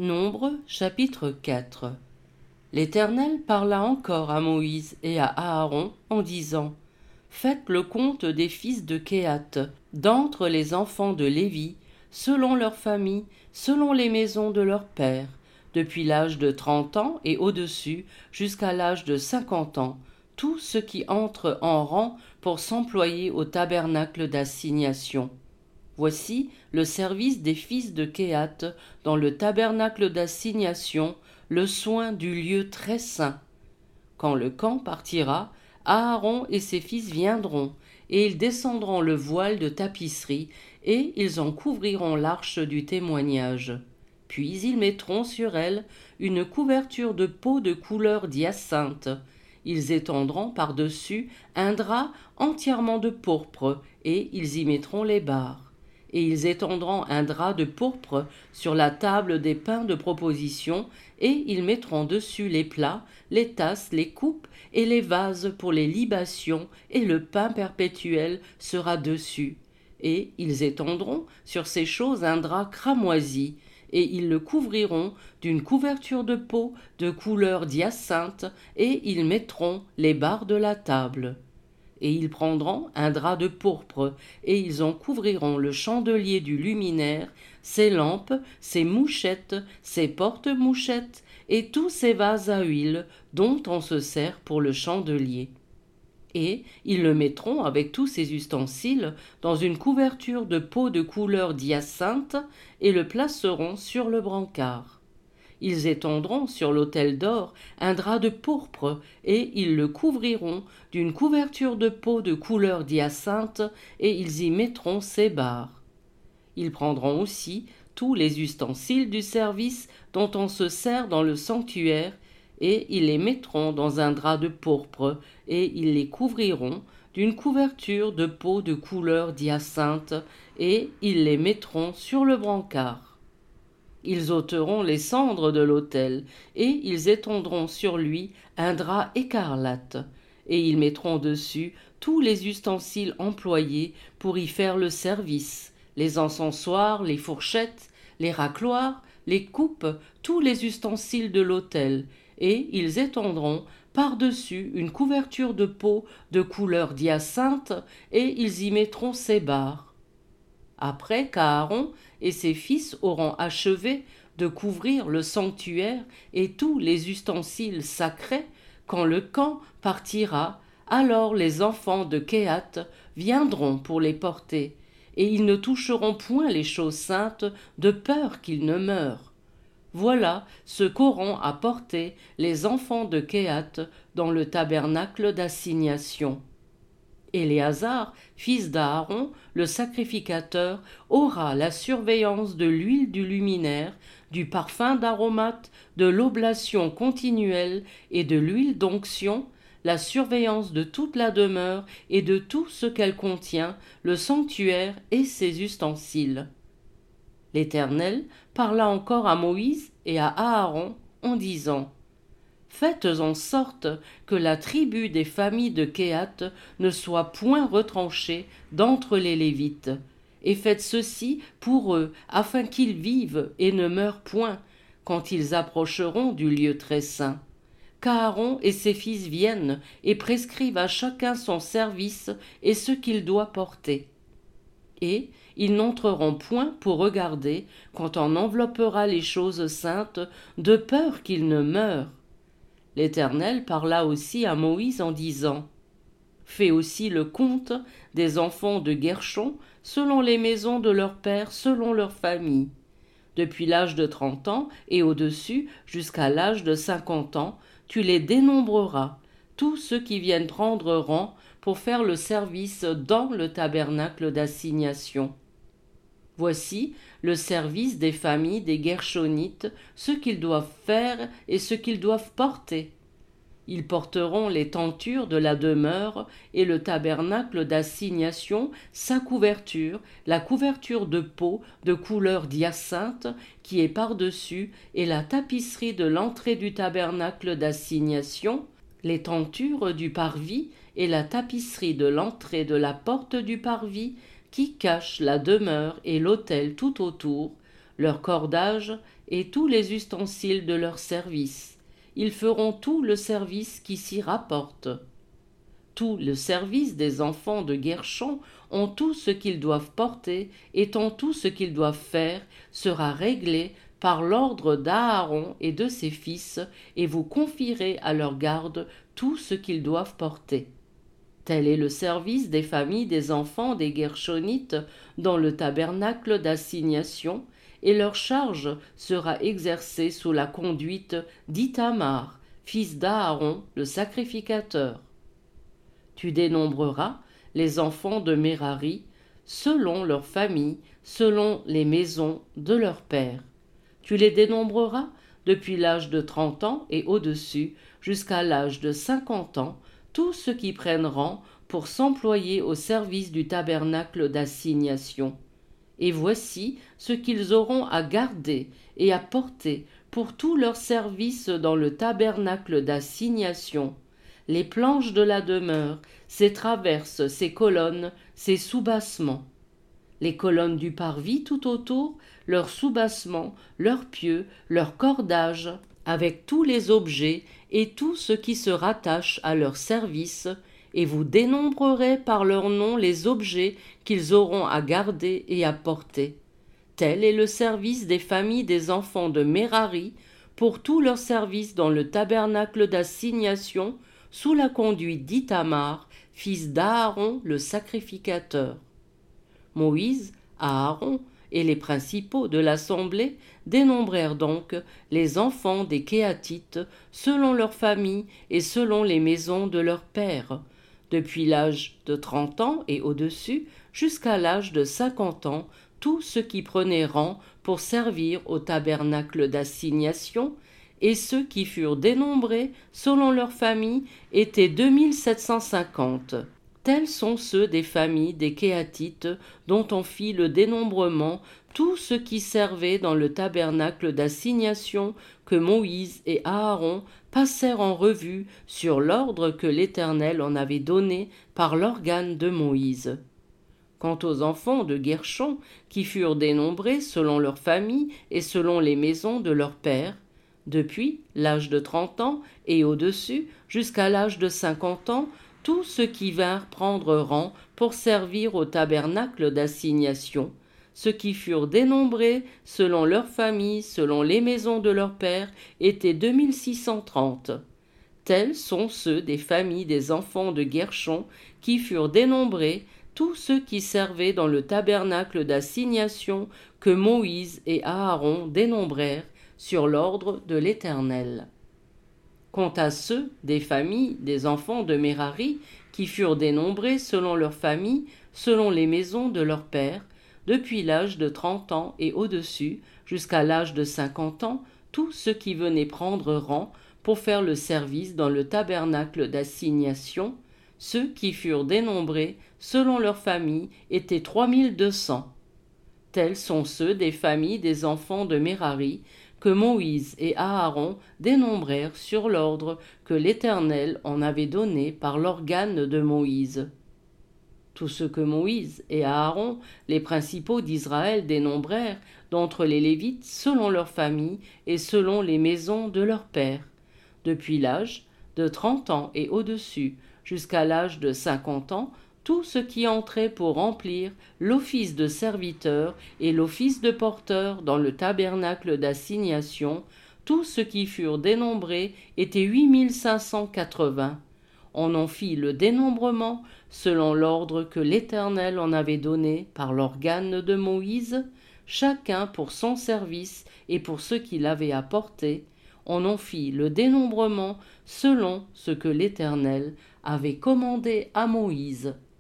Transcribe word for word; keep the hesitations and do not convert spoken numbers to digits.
Nombre chapitre quatre. L'Éternel parla encore à Moïse et à Aaron en disant : Faites le compte des fils de Kehath, d'entre les enfants de Lévi, selon leurs familles, selon les maisons de leurs pères, depuis l'âge de trente ans et au-dessus, jusqu'à l'âge de cinquante ans, tous ceux qui entrent en rang pour s'employer au tabernacle d'assignation. Voici le service des fils de Kehath dans le tabernacle d'assignation, le soin du lieu très saint. Quand le camp partira, Aaron et ses fils viendront, et ils descendront le voile de tapisserie, et ils en couvriront l'arche du témoignage. Puis ils mettront sur elle une couverture de peau de couleur d'hyacinthe. Ils étendront par-dessus un drap entièrement de pourpre, et ils y mettront les barres. Et ils étendront un drap de pourpre sur la table des pains de proposition, et ils mettront dessus les plats, les tasses, les coupes et les vases pour les libations, et le pain perpétuel sera dessus. Et ils étendront sur ces choses un drap cramoisi, et ils le couvriront d'une couverture de peau de couleur d'hyacinthe, et ils mettront les barres de la table. Et ils prendront un drap de pourpre, et ils en couvriront le chandelier du luminaire, ses lampes, ses mouchettes, ses porte-mouchettes, et tous ces vases à huile dont on se sert pour le chandelier. Et ils le mettront avec tous ses ustensiles dans une couverture de peau de couleur d'hyacinthe, et le placeront sur le brancard. Ils étendront sur l'autel d'or un drap de pourpre, et ils le couvriront d'une couverture de peau de couleur d'hyacinthe, et ils y mettront ses barres. Ils prendront aussi tous les ustensiles du service dont on se sert dans le sanctuaire, et ils les mettront dans un drap de pourpre, et ils les couvriront d'une couverture de peau de couleur d'hyacinthe, et ils les mettront sur le brancard. Ils ôteront les cendres de l'autel, et ils étendront sur lui un drap écarlate, et ils mettront dessus tous les ustensiles employés pour y faire le service, les encensoirs, les fourchettes, les racloirs, les coupes, tous les ustensiles de l'autel, et ils étendront par-dessus une couverture de peau de couleur d'hyacinthe, et ils y mettront ses barres. Après qu'Aaron et ses fils auront achevé de couvrir le sanctuaire et tous les ustensiles sacrés, quand le camp partira, alors les enfants de Kehath viendront pour les porter, et ils ne toucheront point les choses saintes de peur qu'ils ne meurent. Voilà ce qu'auront à porter les enfants de Kehath dans le tabernacle d'assignation. Éléazar, fils d'Aaron, le sacrificateur, aura la surveillance de l'huile du luminaire, du parfum d'aromate, de l'oblation continuelle et de l'huile d'onction, la surveillance de toute la demeure et de tout ce qu'elle contient, le sanctuaire et ses ustensiles. L'Éternel parla encore à Moïse et à Aaron en disant : Faites en sorte que la tribu des familles de Kehath ne soit point retranchée d'entre les Lévites, et faites ceci pour eux, afin qu'ils vivent et ne meurent point, quand ils approcheront du lieu très saint. Qu'Aaron et ses fils viennent et prescrivent à chacun son service et ce qu'il doit porter. Et ils n'entreront point pour regarder, quand on enveloppera les choses saintes, de peur qu'ils ne meurent. L'Éternel parla aussi à Moïse en disant : Fais aussi le compte des enfants de Guershon selon les maisons de leurs pères, selon leurs familles. Depuis l'âge de trente ans et au-dessus jusqu'à l'âge de cinquante ans, tu les dénombreras, tous ceux qui viennent prendre rang pour faire le service dans le tabernacle d'assignation. Voici le service des familles des Guershonites, ce qu'ils doivent faire et ce qu'ils doivent porter. Ils porteront les tentures de la demeure et le tabernacle d'assignation, sa couverture, la couverture de peau de couleur d'hyacinthe qui est par-dessus, et la tapisserie de l'entrée du tabernacle d'assignation, les tentures du parvis et la tapisserie de l'entrée de la porte du parvis, qui cache la demeure et l'autel tout autour, leur cordage et tous les ustensiles de leur service. Ils feront tout le service qui s'y rapporte. Tout le service des enfants de Guershon ont tout ce qu'ils doivent porter, étant tout ce qu'ils doivent faire, sera réglé par l'ordre d'Aaron et de ses fils, et vous confierez à leur garde tout ce qu'ils doivent porter. Tel est le service des familles des enfants des Guershonites dans le tabernacle d'assignation, et leur charge sera exercée sous la conduite d'Ithamar, fils d'Aaron, le sacrificateur. Tu dénombreras les enfants de Mérari selon leurs familles, selon les maisons de leurs pères. Tu les dénombreras depuis l'âge de trente ans et au-dessus jusqu'à l'âge de cinquante ans, tous ceux qui prennent rang pour s'employer au service du tabernacle d'assignation. Et voici ce qu'ils auront à garder et à porter pour tout leur service dans le tabernacle d'assignation: les planches de la demeure, ses traverses, ses colonnes, ses soubassements, les colonnes du parvis tout autour, leurs soubassements, leurs pieux, leurs cordages, avec tous les objets et tout ce qui se rattache à leur service, et vous dénombrerez par leur nom les objets qu'ils auront à garder et à porter. Tel est le service des familles des enfants de Mérari pour tout leur service dans le tabernacle d'assignation, sous la conduite d'Ithamar, fils d'Aaron le sacrificateur. Moïse, Aaron et les principaux de l'assemblée dénombrèrent donc les enfants des Kéatites selon leurs familles et selon les maisons de leurs pères, depuis l'âge de trente ans et au-dessus jusqu'à l'âge de cinquante ans, tous ceux qui prenaient rang pour servir au tabernacle d'assignation, et ceux qui furent dénombrés selon leurs familles étaient deux mille sept cent cinquante. Tels sont ceux des familles des Kéatites dont on fit le dénombrement, tous ceux qui servaient dans le tabernacle d'assignation que Moïse et Aaron passèrent en revue sur l'ordre que l'Éternel en avait donné par l'organe de Moïse. Quant aux enfants de Guershon, qui furent dénombrés selon leurs familles et selon les maisons de leurs pères, depuis l'âge de trente ans et au-dessus jusqu'à l'âge de cinquante ans, tous ceux qui vinrent prendre rang pour servir au tabernacle d'assignation, ceux qui furent dénombrés selon leurs familles, selon les maisons de leurs pères, étaient deux mille six cent trente. Tels sont ceux des familles des enfants de Guershon qui furent dénombrés, tous ceux qui servaient dans le tabernacle d'assignation que Moïse et Aaron dénombrèrent sur l'ordre de l'Éternel. Quant à ceux des familles des enfants de Mérari qui furent dénombrés selon leurs familles, selon les maisons de leurs pères, depuis l'âge de trente ans et au-dessus jusqu'à l'âge de cinquante ans, tous ceux qui venaient prendre rang pour faire le service dans le tabernacle d'assignation, ceux qui furent dénombrés selon leurs familles étaient trois mille deux cents. Tels sont ceux des familles des enfants de Mérari que Moïse et Aaron dénombrèrent sur l'ordre que l'Éternel en avait donné par l'organe de Moïse. Tout ce que Moïse et Aaron, les principaux d'Israël, dénombrèrent d'entre les Lévites selon leurs familles et selon les maisons de leurs pères, depuis l'âge de trente ans et au-dessus jusqu'à l'âge de cinquante ans, tout ce qui entrait pour remplir l'office de serviteur et l'office de porteur dans le tabernacle d'assignation, tous ceux qui furent dénombrés étaient huit mille cinq cent quatre-vingts. On en fit le dénombrement selon l'ordre que l'Éternel en avait donné par l'organe de Moïse, chacun pour son service et pour ce qu'il avait apporté. On en fit le dénombrement selon ce que l'Éternel avait commandé à Moïse.